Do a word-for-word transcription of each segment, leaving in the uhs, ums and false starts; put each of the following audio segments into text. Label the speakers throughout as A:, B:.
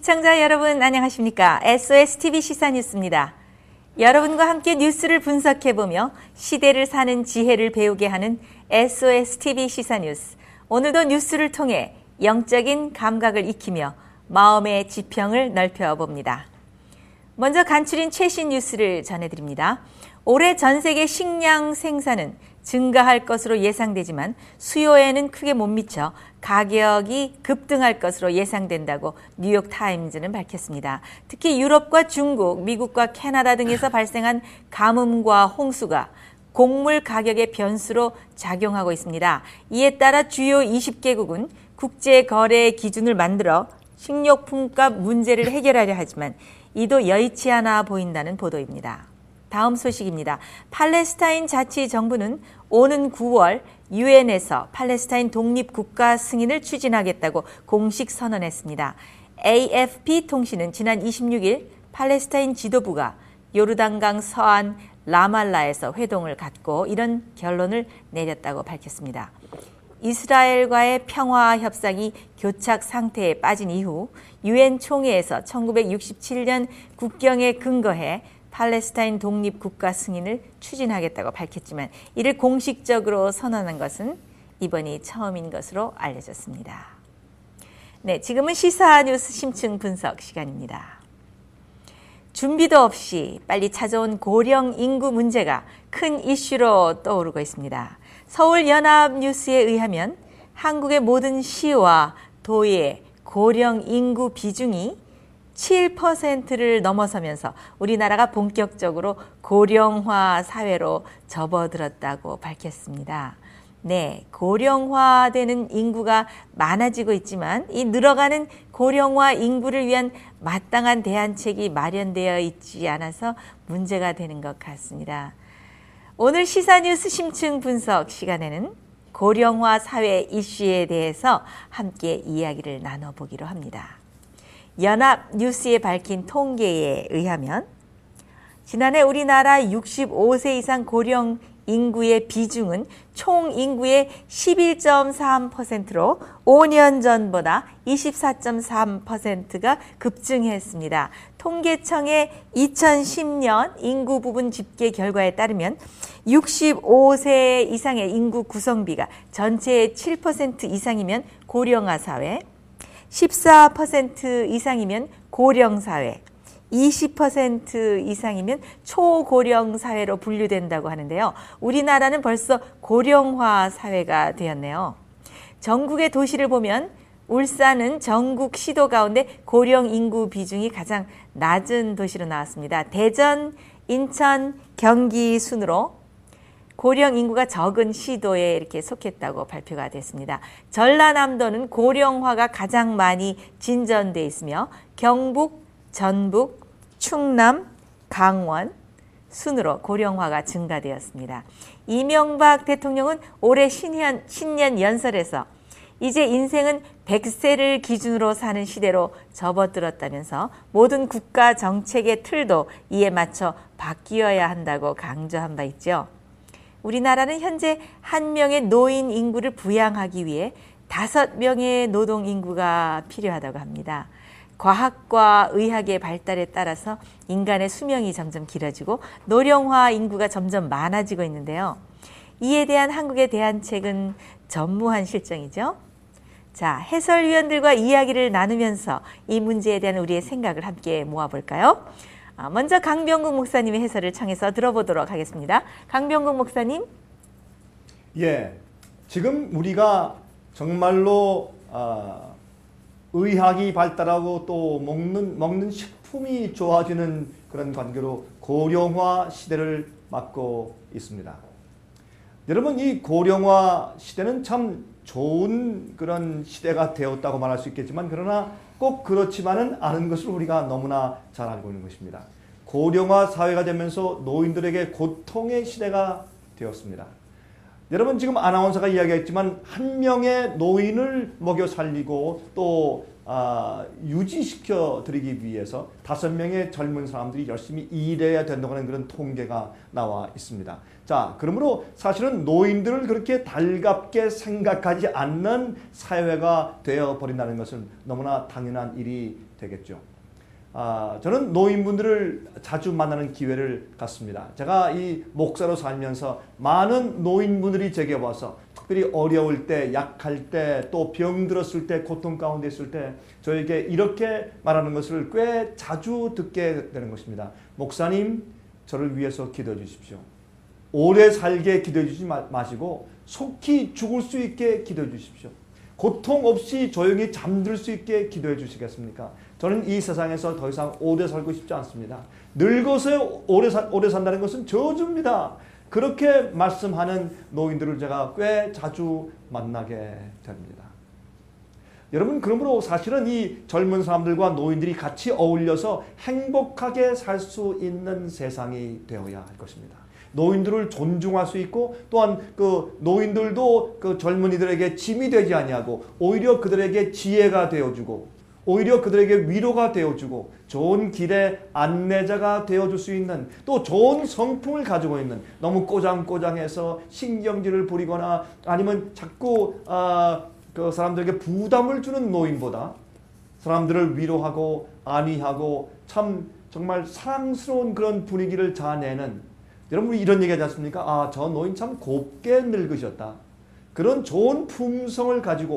A: 시청자 여러분 안녕하십니까? 에스오에스티비 시사뉴스입니다. 여러분과 함께 뉴스를 분석해보며 시대를 사는 지혜를 배우게 하는 에스오에스티비 시사뉴스. 오늘도 뉴스를 통해 영적인 감각을 익히며 마음의 지평을 넓혀봅니다. 먼저 간추린 최신 뉴스를 전해드립니다. 올해 전 세계 식량 생산은 증가할 것으로 예상되지만 수요에는 크게 못 미쳐 가격이 급등할 것으로 예상된다고 뉴욕타임즈는 밝혔습니다. 특히 유럽과 중국, 미국과 캐나다 등에서 발생한 가뭄과 홍수가 곡물 가격의 변수로 작용하고 있습니다. 이에 따라 주요 이십 개국은 국제거래 기준을 만들어 식료품값 문제를 해결하려 하지만 이도 여의치 않아 보인다는 보도입니다. 다음 소식입니다. 팔레스타인 자치정부는 오는 구월 유엔에서 팔레스타인 독립국가 승인을 추진하겠다고 공식 선언했습니다. 에이에프피 통신은 지난 이십육일 팔레스타인 지도부가 요르단강 서안 라말라에서 회동을 갖고 이런 결론을 내렸다고 밝혔습니다. 이스라엘과의 평화 협상이 교착 상태에 빠진 이후 유엔 총회에서 천구백육십칠년 국경에 근거해 팔레스타인 독립국가 승인을 추진하겠다고 밝혔지만 이를 공식적으로 선언한 것은 이번이 처음인 것으로 알려졌습니다. 네, 지금은 시사뉴스 심층 분석 시간입니다. 준비도 없이 빨리 찾아온 고령 인구 문제가 큰 이슈로 떠오르고 있습니다. 서울연합뉴스에 의하면 한국의 모든 시와 도의 고령 인구 비중이 칠 퍼센트를 넘어서면서 우리나라가 본격적으로 고령화 사회로 접어들었다고 밝혔습니다. 네, 고령화되는 인구가 많아지고 있지만 이 늘어가는 고령화 인구를 위한 마땅한 대안책이 마련되어 있지 않아서 문제가 되는 것 같습니다. 오늘 시사뉴스 심층 분석 시간에는 고령화 사회 이슈에 대해서 함께 이야기를 나눠보기로 합니다. 연합뉴스에 밝힌 통계에 의하면 지난해 우리나라 육십오 세 이상 고령 인구의 비중은 총 인구의 십일 점 삼 퍼센트로 오 년 전보다 이십사 점 삼 퍼센트가 급증했습니다. 통계청의 이천십 년 인구 부분 집계 결과에 따르면 육십오 세 이상의 인구 구성비가 전체의 칠 퍼센트 이상이면 고령화 사회, 십사 퍼센트 이상이면 고령 사회, 이십 퍼센트 이상이면 초고령 사회로 분류된다고 하는데요. 우리나라는 벌써 고령화 사회가 되었네요. 전국의 도시를 보면 울산은 전국 시도 가운데 고령 인구 비중이 가장 낮은 도시로 나왔습니다. 대전, 인천, 경기 순으로 고령 인구가 적은 시도에 이렇게 속했다고 발표가 됐습니다. 전라남도는 고령화가 가장 많이 진전돼 있으며 경북, 전북, 충남, 강원 순으로 고령화가 증가되었습니다. 이명박 대통령은 올해 신년, 신년 연설에서 이제 인생은 백 세를 기준으로 사는 시대로 접어들었다면서 모든 국가 정책의 틀도 이에 맞춰 바뀌어야 한다고 강조한 바 있죠. 우리나라는 현재 한 명의 노인 인구를 부양하기 위해 다섯 명의 노동 인구가 필요하다고 합니다. 과학과 의학의 발달에 따라서 인간의 수명이 점점 길어지고 노령화 인구가 점점 많아지고 있는데요. 이에 대한 한국의 대안책은 전무한 실정이죠. 자, 해설위원들과 이야기를 나누면서 이 문제에 대한 우리의 생각을 함께 모아볼까요? 먼저 강병국 목사님의 해설을 청해서 들어보도록 하겠습니다. 강병국 목사님.
B: 예, 지금 우리가 정말로 어, 의학이 발달하고 또 먹는, 먹는 식품이 좋아지는 그런 관계로 고령화 시대를 맞고 있습니다. 여러분, 이 고령화 시대는 참 좋은 그런 시대가 되었다고 말할 수 있겠지만 그러나 꼭 그렇지만은 않은 것을 우리가 너무나 잘 알고 있는 것입니다. 고령화 사회가 되면서 노인들에게 고통의 시대가 되었습니다. 여러분, 지금 아나운서가 이야기했지만 한 명의 노인을 먹여 살리고 또 아, 유지시켜 드리기 위해서 다섯 명의 젊은 사람들이 열심히 일해야 된다고 하는 그런 통계가 나와 있습니다. 자, 그러므로 사실은 노인들을 그렇게 달갑게 생각하지 않는 사회가 되어버린다는 것은 너무나 당연한 일이 되겠죠. 아, 저는 노인분들을 자주 만나는 기회를 갖습니다. 제가 이 목사로 살면서 많은 노인분들이 제게 와서 특별히 어려울 때, 약할 때, 또 병들었을 때, 고통 가운데 있을 때 저에게 이렇게 말하는 것을 꽤 자주 듣게 되는 것입니다. 목사님, 저를 위해서 기도해 주십시오. 오래 살게 기도해 주지 마시고 속히 죽을 수 있게 기도해 주십시오. 고통 없이 조용히 잠들 수 있게 기도해 주시겠습니까? 저는 이 세상에서 더 이상 오래 살고 싶지 않습니다. 늙어서 오래, 사, 오래 산다는 것은 저주입니다. 그렇게 말씀하는 노인들을 제가 꽤 자주 만나게 됩니다. 여러분, 그러므로 사실은 이 젊은 사람들과 노인들이 같이 어울려서 행복하게 살 수 있는 세상이 되어야 할 것입니다. 노인들을 존중할 수 있고 또한 그 노인들도 그 젊은이들에게 짐이 되지 아니하고 오히려 그들에게 지혜가 되어주고 오히려 그들에게 위로가 되어주고 좋은 길의 안내자가 되어줄 수 있는 또 좋은 성품을 가지고 있는 너무 꼬장꼬장해서 신경질을 부리거나 아니면 자꾸 아, 그 사람들에게 부담을 주는 노인보다 사람들을 위로하고 안위하고 참 정말 사랑스러운 그런 분위기를 자아내는 여러분 이런 얘기 하지 않습니까? 아, 저 노인 참 곱게 늙으셨다. 그런 좋은 품성을 가지고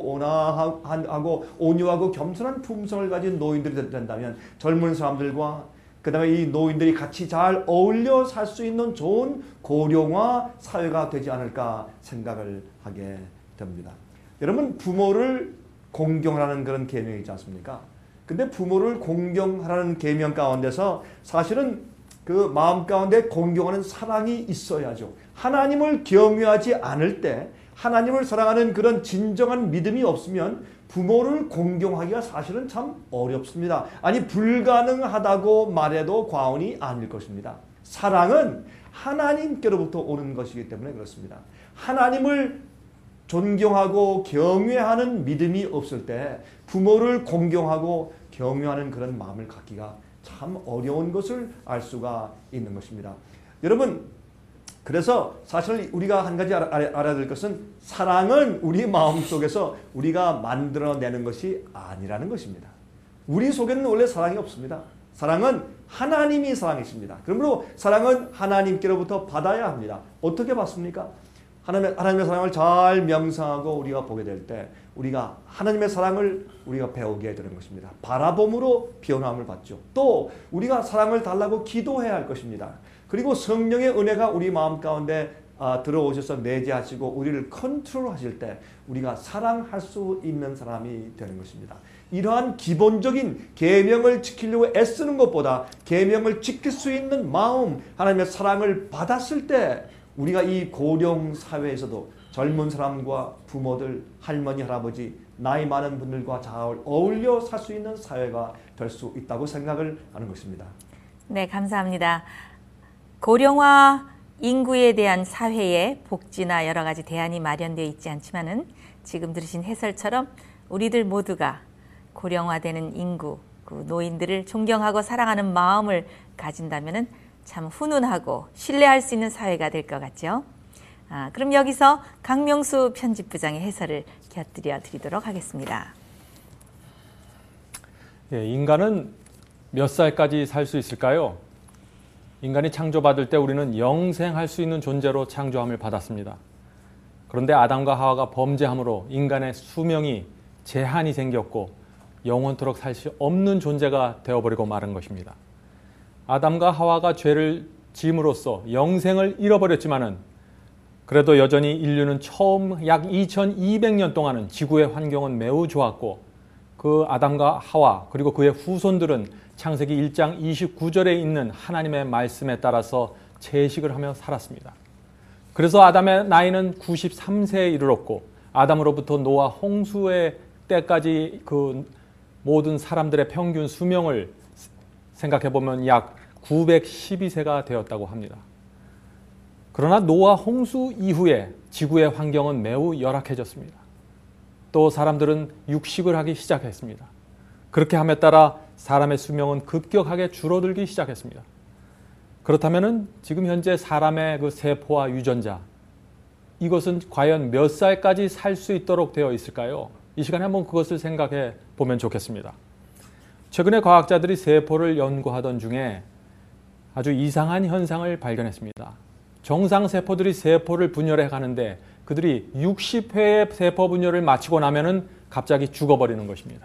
B: 온화하고 온유하고 겸손한 품성을 가진 노인들이 된다면 젊은 사람들과 그 다음에 이 노인들이 같이 잘 어울려 살 수 있는 좋은 고령화 사회가 되지 않을까 생각을 하게 됩니다. 여러분 부모를 공경하라는 그런 계명이 있지 않습니까? 근데 부모를 공경하라는 계명 가운데서 사실은 그 마음 가운데 공경하는 사랑이 있어야죠. 하나님을 경외하지 않을 때 하나님을 사랑하는 그런 진정한 믿음이 없으면 부모를 공경하기가 사실은 참 어렵습니다. 아니 불가능하다고 말해도 과언이 아닐 것입니다. 사랑은 하나님께로부터 오는 것이기 때문에 그렇습니다. 하나님을 존경하고 경외하는 믿음이 없을 때 부모를 공경하고 경외하는 그런 마음을 갖기가 참 어려운 것을 알 수가 있는 것입니다. 여러분, 그래서 사실 우리가 한 가지 알아, 알아야 될 것은 사랑은 우리 마음속에서 우리가 만들어내는 것이 아니라는 것입니다. 우리 속에는 원래 사랑이 없습니다. 사랑은 하나님이 사랑이십니다. 그러므로 사랑은 하나님께로부터 받아야 합니다. 어떻게 받습니까? 하나님의, 하나님의 사랑을 잘 명상하고 우리가 보게 될 때 우리가 하나님의 사랑을 우리가 배우게 되는 것입니다. 바라봄으로 변함을 받죠. 또 우리가 사랑을 달라고 기도해야 할 것입니다. 그리고 성령의 은혜가 우리 마음 가운데 아, 들어오셔서 내재하시고 우리를 컨트롤하실 때 우리가 사랑할 수 있는 사람이 되는 것입니다. 이러한 기본적인 계명을 지키려고 애쓰는 것보다 계명을 지킬 수 있는 마음, 하나님의 사랑을 받았을 때 우리가 이 고령 사회에서도 젊은 사람과 부모들, 할머니, 할아버지, 나이 많은 분들과 잘 어울려 살 수 있는 사회가 될 수 있다고 생각을 하는 것입니다.
A: 네, 감사합니다. 고령화 인구에 대한 사회의 복지나 여러 가지 대안이 마련되어 있지 않지만은 지금 들으신 해설처럼 우리들 모두가 고령화되는 인구, 그 노인들을 존경하고 사랑하는 마음을 가진다면은 참 훈훈하고 신뢰할 수 있는 사회가 될 것 같죠. 아, 그럼 여기서 강명수 편집부장의 해설을 곁들여 드리도록 하겠습니다.
C: 예, 인간은 몇 살까지 살 수 있을까요? 인간이 창조받을 때 우리는 영생할 수 있는 존재로 창조함을 받았습니다. 그런데 아담과 하와가 범죄함으로 인간의 수명이 제한이 생겼고 영원토록 살 수 없는 존재가 되어버리고 마른 것입니다. 아담과 하와가 죄를 지음으로써 영생을 잃어버렸지만은 그래도 여전히 인류는 처음 약 이천이백 년 동안은 지구의 환경은 매우 좋았고 그 아담과 하와 그리고 그의 후손들은 창세기 일 장 이십구 절에 있는 하나님의 말씀에 따라서 채식을 하며 살았습니다. 그래서 아담의 나이는 구십삼 세에 이르렀고 아담으로부터 노아 홍수의 때까지 그 모든 사람들의 평균 수명을 생각해보면 약 구백십이 세가 되었다고 합니다. 그러나 노아 홍수 이후에 지구의 환경은 매우 열악해졌습니다. 또 사람들은 육식을 하기 시작했습니다. 그렇게 함에 따라 사람의 수명은 급격하게 줄어들기 시작했습니다. 그렇다면 지금 현재 사람의 그 세포와 유전자, 이것은 과연 몇 살까지 살 수 있도록 되어 있을까요? 이 시간에 한번 그것을 생각해 보면 좋겠습니다. 최근에 과학자들이 세포를 연구하던 중에 아주 이상한 현상을 발견했습니다. 정상 세포들이 세포를 분열해 가는데 그들이 육십 회의 세포 분열을 마치고 나면은 갑자기 죽어버리는 것입니다.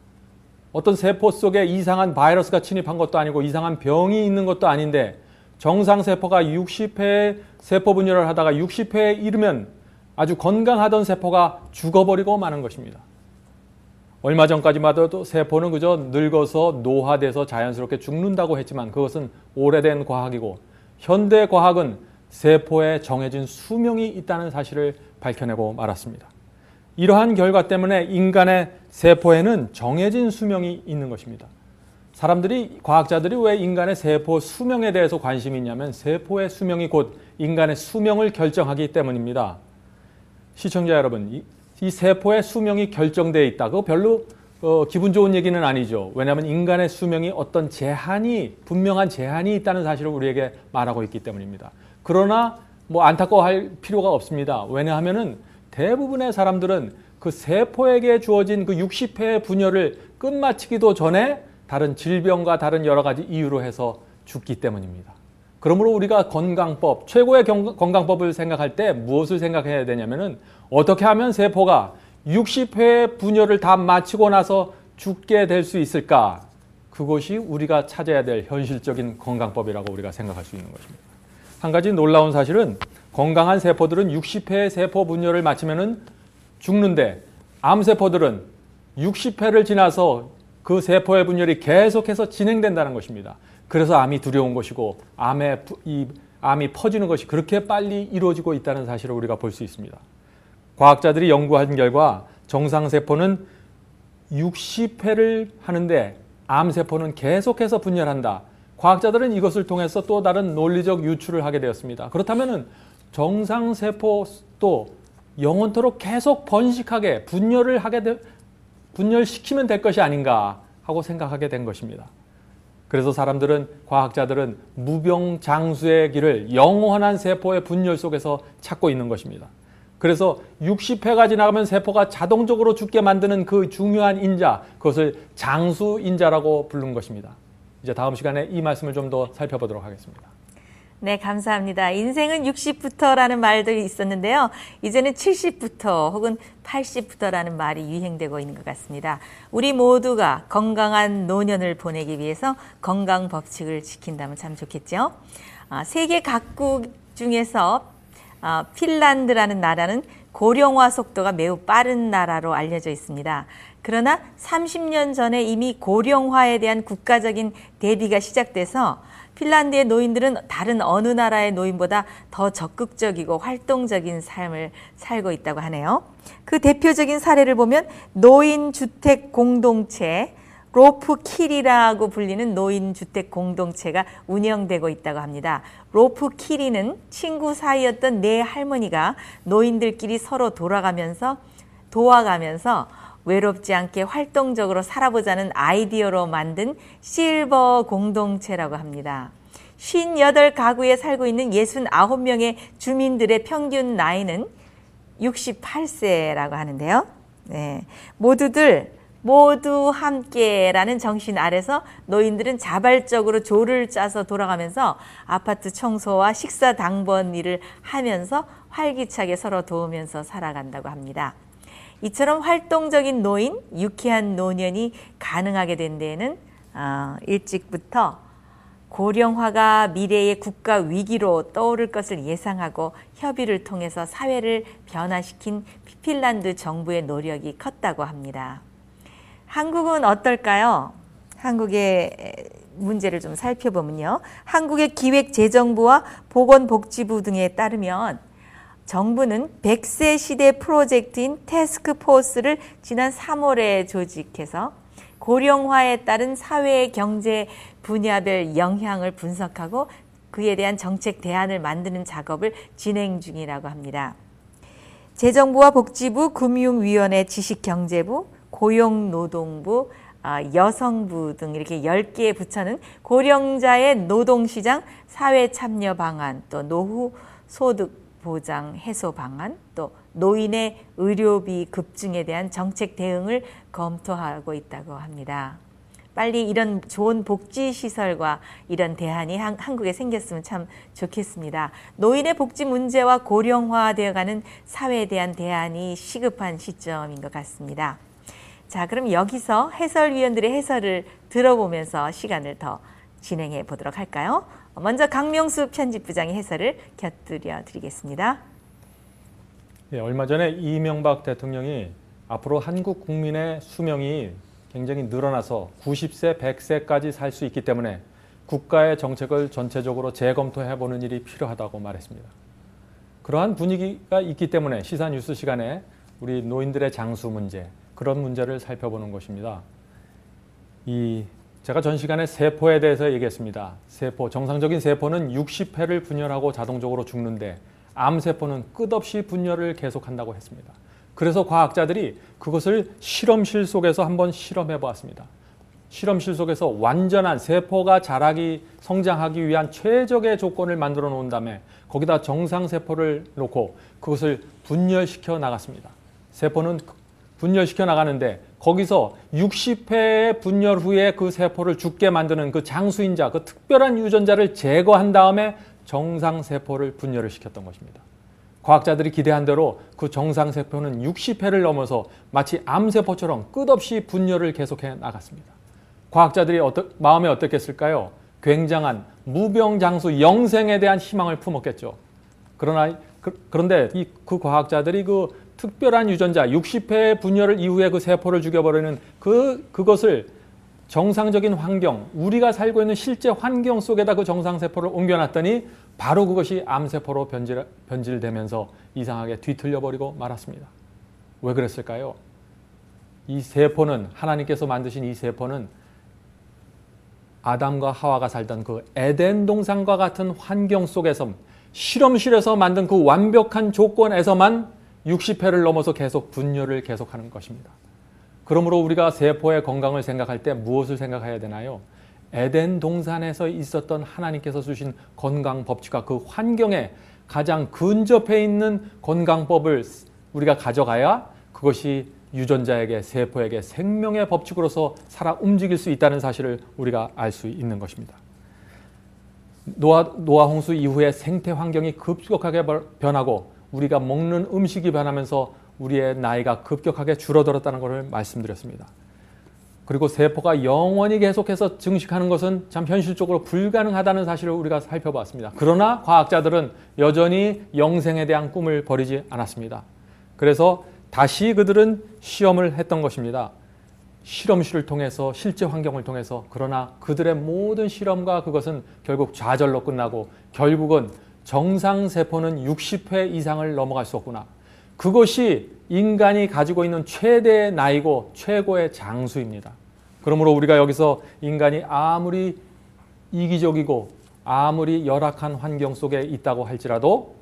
C: 어떤 세포 속에 이상한 바이러스가 침입한 것도 아니고 이상한 병이 있는 것도 아닌데 정상 세포가 육십 회의 세포 분열을 하다가 육십 회에 이르면 아주 건강하던 세포가 죽어버리고 마는 것입니다. 얼마 전까지만 해도 세포는 그저 늙어서 노화돼서 자연스럽게 죽는다고 했지만 그것은 오래된 과학이고 현대 과학은 세포에 정해진 수명이 있다는 사실을 밝혀내고 말았습니다. 이러한 결과 때문에 인간의 세포에는 정해진 수명이 있는 것입니다. 사람들이, 과학자들이 왜 인간의 세포 수명에 대해서 관심이 있냐면 세포의 수명이 곧 인간의 수명을 결정하기 때문입니다. 시청자 여러분, 이, 이 세포의 수명이 결정되어 있다. 그거 별로 어, 기분 좋은 얘기는 아니죠. 왜냐하면 인간의 수명이 어떤 제한이, 분명한 제한이 있다는 사실을 우리에게 말하고 있기 때문입니다. 그러나 뭐 안타까워할 필요가 없습니다. 왜냐하면은 대부분의 사람들은 그 세포에게 주어진 그 육십 회의 분열을 끝마치기도 전에 다른 질병과 다른 여러 가지 이유로 해서 죽기 때문입니다. 그러므로 우리가 건강법, 최고의 경, 건강법을 생각할 때 무엇을 생각해야 되냐면은 어떻게 하면 세포가 육십 회의 분열을 다 마치고 나서 죽게 될 수 있을까? 그것이 우리가 찾아야 될 현실적인 건강법이라고 우리가 생각할 수 있는 것입니다. 한 가지 놀라운 사실은 건강한 세포들은 육십 회의 세포 분열을 마치면은 죽는데 암세포들은 육십 회를 지나서 그 세포의 분열이 계속해서 진행된다는 것입니다. 그래서 암이 두려운 것이고 암의, 이 암이 퍼지는 것이 그렇게 빨리 이루어지고 있다는 사실을 우리가 볼 수 있습니다. 과학자들이 연구한 결과 정상세포는 육십 회를 하는데 암세포는 계속해서 분열한다. 과학자들은 이것을 통해서 또 다른 논리적 유출을 하게 되었습니다. 그렇다면 정상세포도 영원토록 계속 번식하게 분열을 하게 되, 분열시키면 될 것이 아닌가 하고 생각하게 된 것입니다. 그래서 사람들은, 과학자들은 무병장수의 길을 영원한 세포의 분열 속에서 찾고 있는 것입니다. 그래서 육십 회가 지나가면 세포가 자동적으로 죽게 만드는 그 중요한 인자, 그것을 장수인자라고 부른 것입니다. 이제 다음 시간에 이 말씀을 좀 더 살펴보도록 하겠습니다.
A: 네, 감사합니다. 인생은 육십부터라는 말도 있었는데요. 이제는 칠십부터 혹은 팔십부터라는 말이 유행되고 있는 것 같습니다. 우리 모두가 건강한 노년을 보내기 위해서 건강 법칙을 지킨다면 참 좋겠죠. 아, 세계 각국 중에서 아, 핀란드라는 나라는 고령화 속도가 매우 빠른 나라로 알려져 있습니다. 그러나 삼십 년 전에 이미 고령화에 대한 국가적인 대비가 시작돼서 핀란드의 노인들은 다른 어느 나라의 노인보다 더 적극적이고 활동적인 삶을 살고 있다고 하네요. 그 대표적인 사례를 보면 노인주택 공동체, 로프키리라고 불리는 노인주택 공동체가 운영되고 있다고 합니다. 로프키리는 친구 사이였던 네 할머니가 노인들끼리 서로 돌아가면서 도와가면서 외롭지 않게 활동적으로 살아보자는 아이디어로 만든 실버 공동체라고 합니다. 오십팔 가구에 살고 있는 육십구 명의 주민들의 평균 나이는 육십팔 세라고 하는데요. 네, 모두들 모두 함께라는 정신 아래서 노인들은 자발적으로 조를 짜서 돌아가면서 아파트 청소와 식사 당번 일을 하면서 활기차게 서로 도우면서 살아간다고 합니다. 이처럼 활동적인 노인, 유쾌한 노년이 가능하게 된 데에는 어, 일찍부터 고령화가 미래의 국가 위기로 떠오를 것을 예상하고 협의를 통해서 사회를 변화시킨 핀란드 정부의 노력이 컸다고 합니다. 한국은 어떨까요? 한국의 문제를 좀 살펴보면요. 한국의 기획재정부와 보건복지부 등에 따르면 정부는 백 세 시대 프로젝트인 태스크포스를 지난 삼월에 조직해서 고령화에 따른 사회 경제 분야별 영향을 분석하고 그에 대한 정책 대안을 만드는 작업을 진행 중이라고 합니다. 재정부와 복지부, 금융위원회, 지식경제부, 고용노동부, 아, 여성부 등 이렇게 열 개의 부처는 고령자의 노동시장 사회 참여 방안, 또 노후 소득 보장 해소 방안, 또 노인의 의료비 급증에 대한 정책 대응을 검토하고 있다고 합니다. 빨리 이런 좋은 복지시설과 이런 대안이 한, 한국에 생겼으면 참 좋겠습니다. 노인의 복지 문제와 고령화되어가는 사회에 대한 대안이 시급한 시점인 것 같습니다. 자, 그럼 여기서 해설위원들의 해설을 들어보면서 시간을 더 진행해 보도록 할까요? 먼저 강명수 편집부장의 해설을 곁들여 드리겠습니다.
C: 예, 얼마 전에 이명박 대통령이 앞으로 한국 국민의 수명이 굉장히 늘어나서 구십 세, 백 세까지 살 수 있기 때문에 국가의 정책을 전체적으로 재검토해보는 일이 필요하다고 말했습니다. 그러한 분위기가 있기 때문에 시사뉴스 시간에 우리 노인들의 장수 문제, 그런 문제를 살펴보는 것입니다. 이 제가 전 시간에 세포에 대해서 얘기했습니다. 세포, 정상적인 세포는 육십 회를 분열하고 자동적으로 죽는데 암세포는 끝없이 분열을 계속한다고 했습니다. 그래서 과학자들이 그것을 실험실 속에서 한번 실험해 보았습니다. 실험실 속에서 완전한 세포가 자라기, 성장하기 위한 최적의 조건을 만들어 놓은 다음에 거기다 정상세포를 놓고 그것을 분열시켜 나갔습니다. 세포는 분열시켜 나가는데 거기서 육십 회의 분열 후에 그 세포를 죽게 만드는 그 장수인자, 그 특별한 유전자를 제거한 다음에 정상세포를 분열을 시켰던 것입니다. 과학자들이 기대한 대로 그 정상세포는 육십 회를 넘어서 마치 암세포처럼 끝없이 분열을 계속해 나갔습니다. 과학자들이 어떠, 마음에 어떻겠을까요? 굉장한 무병장수 영생에 대한 희망을 품었겠죠. 그러나 그, 그런데 이, 그 과학자들이 그 특별한 유전자 육십 회의 분열을 이후에 그 세포를 죽여버리는 그, 그것을 정상적인 환경, 우리가 살고 있는 실제 환경 속에다 그 정상세포를 옮겨놨더니 바로 그것이 암세포로 변질, 변질되면서 이상하게 뒤틀려버리고 말았습니다. 왜 그랬을까요? 이 세포는, 하나님께서 만드신 이 세포는 아담과 하와가 살던 그 에덴 동산과 같은 환경 속에서 실험실에서 만든 그 완벽한 조건에서만 육십 회를 넘어서 계속 분열을 계속하는 것입니다. 그러므로 우리가 세포의 건강을 생각할 때 무엇을 생각해야 되나요? 에덴 동산에서 있었던 하나님께서 주신 건강 법칙과 그 환경에 가장 근접해 있는 건강법을 우리가 가져가야 그것이 유전자에게, 세포에게 생명의 법칙으로서 살아 움직일 수 있다는 사실을 우리가 알 수 있는 것입니다. 노아, 노아 홍수 이후에 생태 환경이 급격하게 변하고 우리가 먹는 음식이 변하면서 우리의 나이가 급격하게 줄어들었다는 것을 말씀드렸습니다. 그리고 세포가 영원히 계속해서 증식하는 것은 참 현실적으로 불가능하다는 사실을 우리가 살펴봤습니다. 그러나 과학자들은 여전히 영생에 대한 꿈을 버리지 않았습니다. 그래서 다시 그들은 시험을 했던 것입니다. 실험실을 통해서, 실제 환경을 통해서. 그러나 그들의 모든 실험과 그것은 결국 좌절로 끝나고 결국은 정상세포는 육십 회 이상을 넘어갈 수 없구나. 그것이 인간이 가지고 있는 최대의 나이고 최고의 장수입니다. 그러므로 우리가 여기서 인간이 아무리 이기적이고 아무리 열악한 환경 속에 있다고 할지라도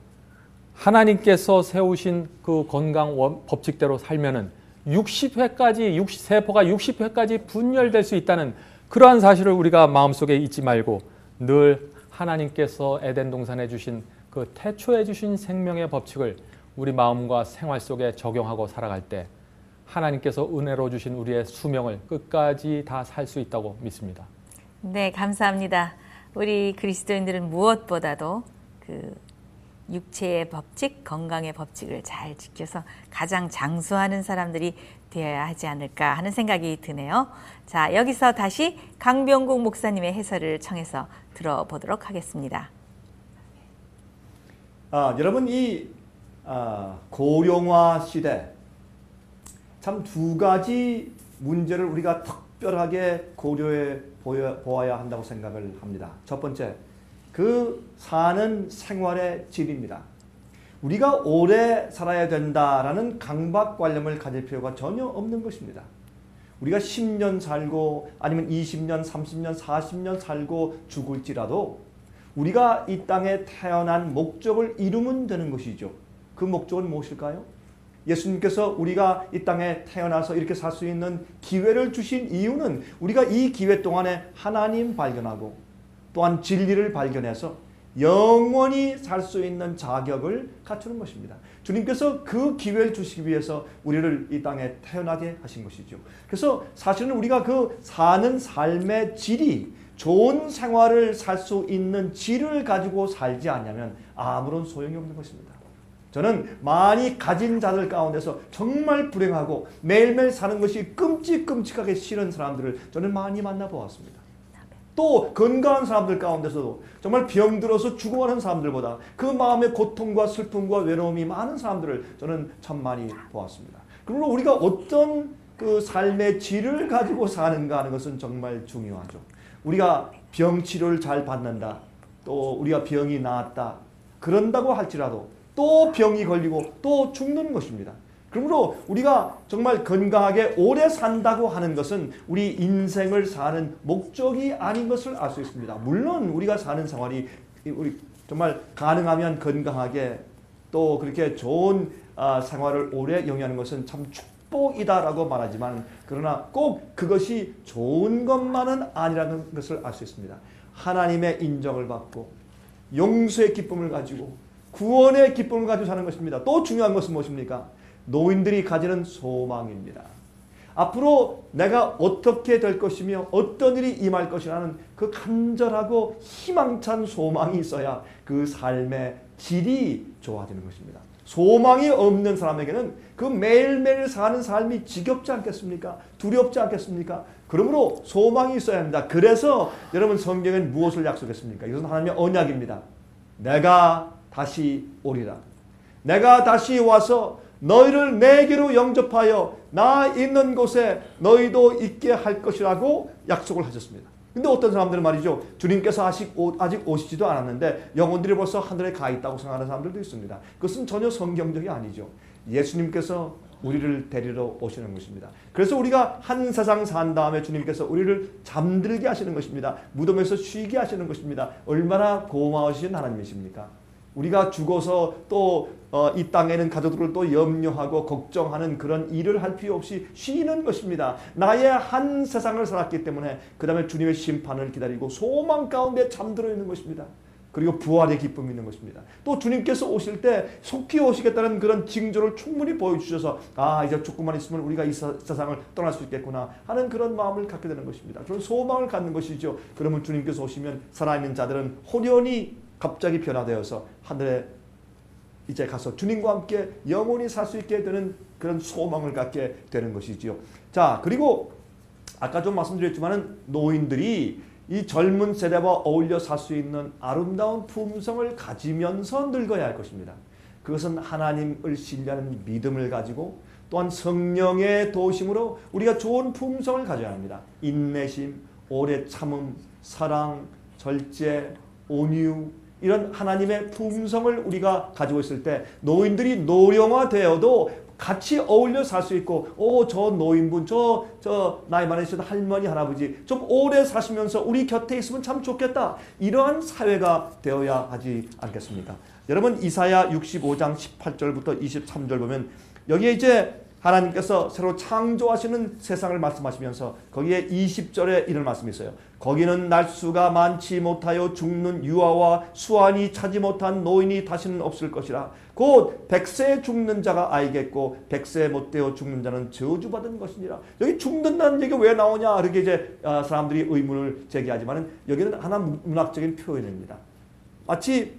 C: 하나님께서 세우신 그 건강 법칙대로 살면은 육십 회까지, 세포가 육십 회까지 분열될 수 있다는 그러한 사실을 우리가 마음속에 잊지 말고 늘 하나님께서 에덴 동산에 주신 그 태초에 주신 생명의 법칙을 우리 마음과 생활 속에 적용하고 살아갈 때 하나님께서 은혜로 주신 우리의 수명을 끝까지 다 살 수 있다고 믿습니다.
A: 네, 감사합니다. 우리 그리스도인들은 무엇보다도 그 육체의 법칙, 건강의 법칙을 잘 지켜서 가장 장수하는 사람들이 되어야 하지 않을까 하는 생각이 드네요. 자, 여기서 다시 강병국 목사님의 해설을 청해서 들어보도록 하겠습니다.
B: 아, 여러분 이 아, 고령화 시대 참 두 가지 문제를 우리가 특별하게 고려해 보아야 한다고 생각을 합니다. 첫 번째, 그 사는 생활의 질입니다. 우리가 오래 살아야 된다라는 강박관념을 가질 필요가 전혀 없는 것입니다. 우리가 십 년 살고 아니면 이십 년, 삼십 년, 사십 년 살고 죽을지라도 우리가 이 땅에 태어난 목적을 이루면 되는 것이죠. 그 목적은 무엇일까요? 예수님께서 우리가 이 땅에 태어나서 이렇게 살 수 있는 기회를 주신 이유는 우리가 이 기회 동안에 하나님 발견하고 또한 진리를 발견해서 영원히 살 수 있는 자격을 갖추는 것입니다. 주님께서 그 기회를 주시기 위해서 우리를 이 땅에 태어나게 하신 것이죠. 그래서 사실은 우리가 그 사는 삶의 질이 좋은 생활을 살 수 있는 질을 가지고 살지 않냐면 아무런 소용이 없는 것입니다. 저는 많이 가진 자들 가운데서 정말 불행하고 매일매일 사는 것이 끔찍끔찍하게 싫은 사람들을 저는 많이 만나보았습니다. 또 건강한 사람들 가운데서도 정말 병들어서 죽어가는 사람들보다 그 마음의 고통과 슬픔과 외로움이 많은 사람들을 저는 참 많이 보았습니다. 그러므로 우리가 어떤 그 삶의 질을 가지고 사는가 하는 것은 정말 중요하죠. 우리가 병치료를 잘 받는다, 또 우리가 병이 나았다 그런다고 할지라도 또 병이 걸리고 또 죽는 것입니다. 그러므로 우리가 정말 건강하게 오래 산다고 하는 것은 우리 인생을 사는 목적이 아닌 것을 알 수 있습니다. 물론 우리가 사는 생활이 우리 정말 가능하면 건강하게 또 그렇게 좋은 아, 생활을 오래 영위하는 것은 참 축복이다라고 말하지만 그러나 꼭 그것이 좋은 것만은 아니라는 것을 알 수 있습니다. 하나님의 인정을 받고 용서의 기쁨을 가지고 구원의 기쁨을 가지고 사는 것입니다. 또 중요한 것은 무엇입니까? 노인들이 가지는 소망입니다. 앞으로 내가 어떻게 될 것이며 어떤 일이 임할 것이라는 그 간절하고 희망찬 소망이 있어야 그 삶의 질이 좋아지는 것입니다. 소망이 없는 사람에게는 그 매일매일 사는 삶이 지겹지 않겠습니까? 두렵지 않겠습니까? 그러므로 소망이 있어야 합니다. 그래서 여러분 성경은 무엇을 약속했습니까? 이것은 하나님의 언약입니다. 내가 다시 오리라. 내가 다시 와서 너희를 내게로 영접하여 나 있는 곳에 너희도 있게 할 것이라고 약속을 하셨습니다. 근데 어떤 사람들은 말이죠. 주님께서 아직, 아직 오시지도 않았는데 영혼들이 벌써 하늘에 가 있다고 생각하는 사람들도 있습니다. 그것은 전혀 성경적이 아니죠. 예수님께서 우리를 데리러 오시는 것입니다. 그래서 우리가 한 세상 산 다음에 주님께서 우리를 잠들게 하시는 것입니다. 무덤에서 쉬게 하시는 것입니다. 얼마나 고마우신 하나님이십니까? 우리가 죽어서 또 이 어, 땅에는 가족들을 또 염려하고 걱정하는 그런 일을 할 필요 없이 쉬는 것입니다. 나의 한 세상을 살았기 때문에 그 다음에 주님의 심판을 기다리고 소망 가운데 잠들어 있는 것입니다. 그리고 부활의 기쁨이 있는 것입니다. 또 주님께서 오실 때 속히 오시겠다는 그런 징조를 충분히 보여주셔서 아 이제 조금만 있으면 우리가 이 세상을 떠날 수 있겠구나 하는 그런 마음을 갖게 되는 것입니다. 그런 소망을 갖는 것이죠. 그러면 주님께서 오시면 살아있는 자들은 혼연히 갑자기 변화되어서 하늘에 이제 가서 주님과 함께 영원히 살 수 있게 되는 그런 소망을 갖게 되는 것이지요. 자, 그리고 아까 좀 말씀드렸지만은 노인들이 이 젊은 세대와 어울려 살 수 있는 아름다운 품성을 가지면서 늙어야 할 것입니다. 그것은 하나님을 신뢰하는 믿음을 가지고 또한 성령의 도우심으로 우리가 좋은 품성을 가져야 합니다. 인내심, 오래 참음, 사랑, 절제, 온유 이런 하나님의 품성을 우리가 가지고 있을 때 노인들이 노령화되어도 같이 어울려 살 수 있고 오, 저 노인분, 저, 저 나이 많으신 할머니, 할아버지 좀 오래 사시면서 우리 곁에 있으면 참 좋겠다. 이러한 사회가 되어야 하지 않겠습니까? 여러분 이사야 육십오 장 십팔 절부터 이십삼 절 보면 여기에 이제 하나님께서 새로 창조하시는 세상을 말씀하시면서 거기에 이십 절에 이런 말씀이 있어요. 거기는 날수가 많지 못하여 죽는 유아와 수완이 차지 못한 노인이 다시는 없을 것이라. 곧 백세 죽는 자가 알겠고 백세 못되어 죽는 자는 저주받은 것이니라. 여기 죽는다는 얘기가 왜 나오냐 이렇게 이제 사람들이 의문을 제기하지만 여기는 하나 문학적인 표현입니다. 마치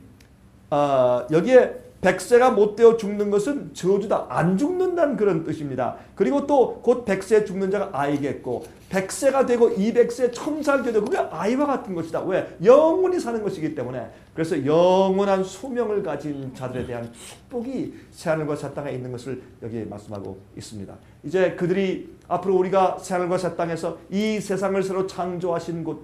B: 어, 여기에 백세가 못되어 죽는 것은 저주다. 안 죽는다는 그런 뜻입니다. 그리고 또 곧 백세 죽는 자가 아이겠고 백세가 되고 이백세 천살게 되고 그게 아이와 같은 것이다. 왜? 영원히 사는 것이기 때문에. 그래서 영원한 수명을 가진 자들에 대한 축복이 새하늘과 새 땅에 있는 것을 여기에 말씀하고 있습니다. 이제 그들이 앞으로 우리가 새하늘과 새 땅에서 이 세상을 새로 창조하신 곳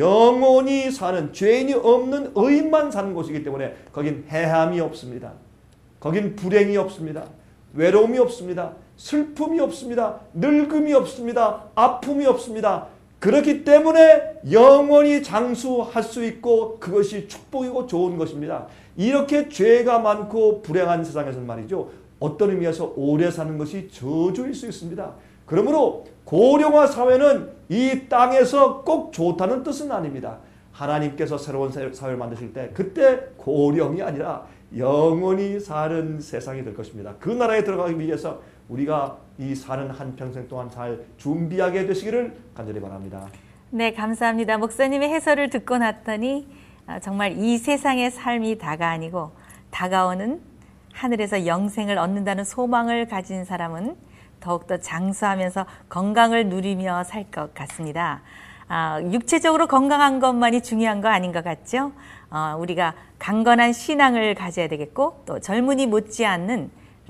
B: 영원히 사는 죄인이 없는 의인만 사는 곳이기 때문에 거긴 해함이 없습니다. 거긴 불행이 없습니다. 외로움이 없습니다. 슬픔이 없습니다. 늙음이 없습니다. 아픔이 없습니다. 그렇기 때문에 영원히 장수할 수 있고 그것이 축복이고 좋은 것입니다. 이렇게 죄가 많고 불행한 세상에서는 말이죠. 어떤 의미에서 오래 사는 것이 저주일 수 있습니다. 그러므로 고령화 사회는 이 땅에서 꼭 좋다는 뜻은 아닙니다. 하나님께서 새로운 사회를 만드실 때 그때 고령이 아니라 영원히 사는 세상이 될 것입니다. 그 나라에 들어가기 위해서 우리가 이 사는 한평생 동안 잘 준비하게 되시기를 간절히 바랍니다.
A: 네, 감사합니다. 목사님의 해설을 듣고 났더니 정말 이 세상의 삶이 다가 아니고 다가오는 하늘에서 영생을 얻는다는 소망을 가진 사람은 더욱더 장수하면서 건강을 누리며 살 것 같습니다. 아, 육체적으로 건강한 것만이 중요한 거 아닌 것 같죠? 어, 우리가 강건한 신앙을 가져야 되겠고 또 젊은이 못지않는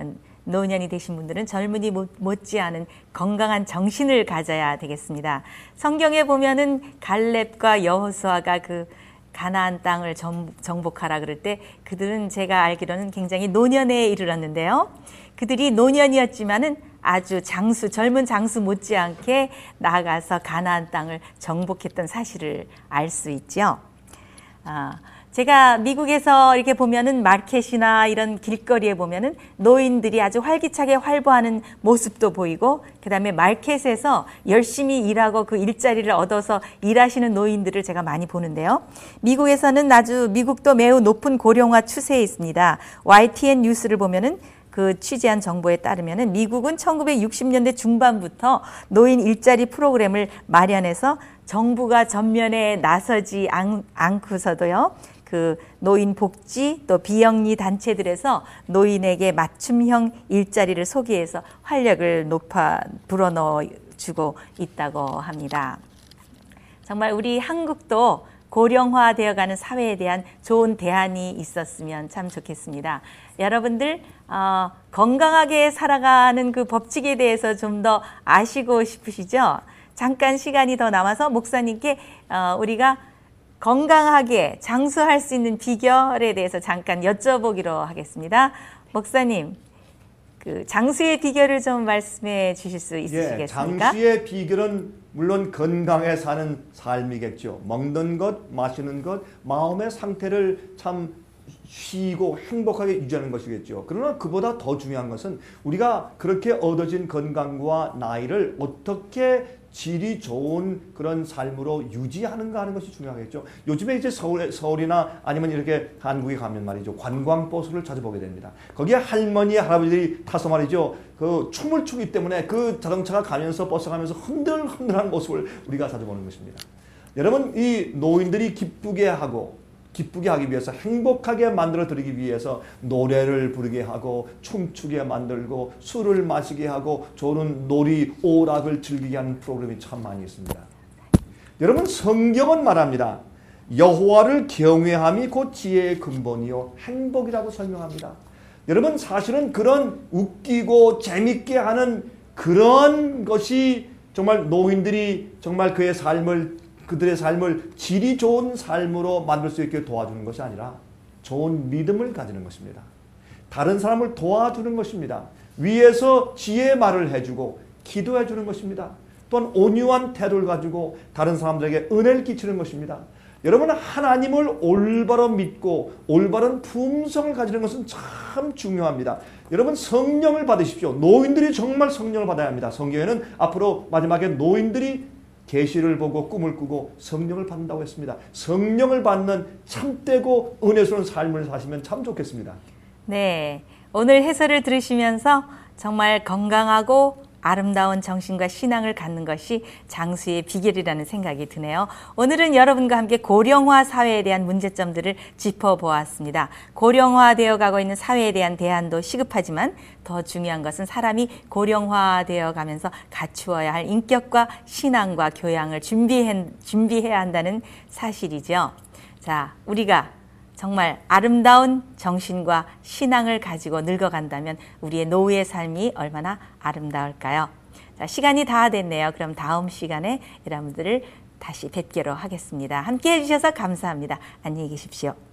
A: 노년이 되신 분들은 젊은이 못지않은 건강한 정신을 가져야 되겠습니다. 성경에 보면은 갈렙과 여호수아가 그 가나안 땅을 정복하라 그럴 때 그들은 제가 알기로는 굉장히 노년에 이르렀는데요. 그들이 노년이었지만은 아주 장수, 젊은 장수 못지않게 나아가서 가나안 땅을 정복했던 사실을 알 수 있죠. 아, 제가 미국에서 이렇게 보면은 마켓이나 이런 길거리에 보면은 노인들이 아주 활기차게 활보하는 모습도 보이고, 그 다음에 마켓에서 열심히 일하고 그 일자리를 얻어서 일하시는 노인들을 제가 많이 보는데요. 미국에서는 아주 미국도 매우 높은 고령화 추세에 있습니다. 와이티엔 뉴스를 보면은 그 취재한 정보에 따르면은 미국은 천구백육십 년대 중반부터 노인 일자리 프로그램을 마련해서 정부가 전면에 나서지 않, 않고서도요. 그 노인 복지 또 비영리 단체들에서 노인에게 맞춤형 일자리를 소개해서 활력을 높아 불어넣어 주고 있다고 합니다. 정말 우리 한국도 고령화되어가는 사회에 대한 좋은 대안이 있었으면 참 좋겠습니다. 여러분들 어, 건강하게 살아가는 그 법칙에 대해서 좀 더 아시고 싶으시죠? 잠깐 시간이 더 남아서 목사님께 어, 우리가 건강하게 장수할 수 있는 비결에 대해서 잠깐 여쭤보기로 하겠습니다. 목사님, 그 장수의 비결을 좀 말씀해 주실 수 있으시겠습니까?
B: 예, 장수의 비결은 물론 건강에 사는 삶이겠죠. 먹는 것, 마시는 것, 마음의 상태를 참 쉬고 행복하게 유지하는 것이겠죠. 그러나 그보다 더 중요한 것은 우리가 그렇게 얻어진 건강과 나이를 어떻게 질이 좋은 그런 삶으로 유지하는가 하는 것이 중요하겠죠. 요즘에 이제 서울, 서울이나 아니면 이렇게 한국에 가면 말이죠. 관광버스를 자주 보게 됩니다. 거기에 할머니, 할아버지들이 타서 말이죠. 그 춤을 추기 때문에 그 자동차가 가면서 버스 가면서 흔들흔들한 모습을 우리가 자주 보는 것입니다. 여러분, 이 노인들이 기쁘게 하고 기쁘게 하기 위해서, 행복하게 만들어 드리기 위해서 노래를 부르게 하고 춤추게 만들고 술을 마시게 하고 좋은 놀이, 오락을 즐기게 하는 프로그램이 참 많이 있습니다. 여러분, 성경은 말합니다. 여호와를 경외함이 곧 지혜의 근본이요 행복이라고 설명합니다. 여러분, 사실은 그런 웃기고 재밌게 하는 그런 것이 정말 노인들이 정말 그의 삶을 그들의 삶을 질이 좋은 삶으로 만들 수 있게 도와주는 것이 아니라 좋은 믿음을 가지는 것입니다. 다른 사람을 도와주는 것입니다. 위에서 지혜의 말을 해주고 기도해 주는 것입니다. 또한 온유한 태도를 가지고 다른 사람들에게 은혜를 끼치는 것입니다. 여러분, 하나님을 올바로 믿고 올바른 품성을 가지는 것은 참 중요합니다. 여러분, 성령을 받으십시오. 노인들이 정말 성령을 받아야 합니다. 성경에는 앞으로 마지막에 노인들이 계시를 보고 꿈을 꾸고 성령을 받는다고 했습니다. 성령을 받는 참되고 은혜스러운 삶을 사시면 참 좋겠습니다.
A: 네, 오늘 해설을 들으시면서 정말 건강하고 아름다운 정신과 신앙을 갖는 것이 장수의 비결이라는 생각이 드네요. 오늘은 여러분과 함께 고령화 사회에 대한 문제점들을 짚어보았습니다. 고령화되어 가고 있는 사회에 대한 대안도 시급하지만 더 중요한 것은 사람이 고령화되어 가면서 갖추어야 할 인격과 신앙과 교양을 준비해, 준비해야 한다는 사실이죠. 자, 우리가 정말 아름다운 정신과 신앙을 가지고 늙어간다면 우리의 노후의 삶이 얼마나 아름다울까요? 자, 시간이 다 됐네요. 그럼 다음 시간에 여러분들을 다시 뵙기로 하겠습니다. 함께 해주셔서 감사합니다. 안녕히 계십시오.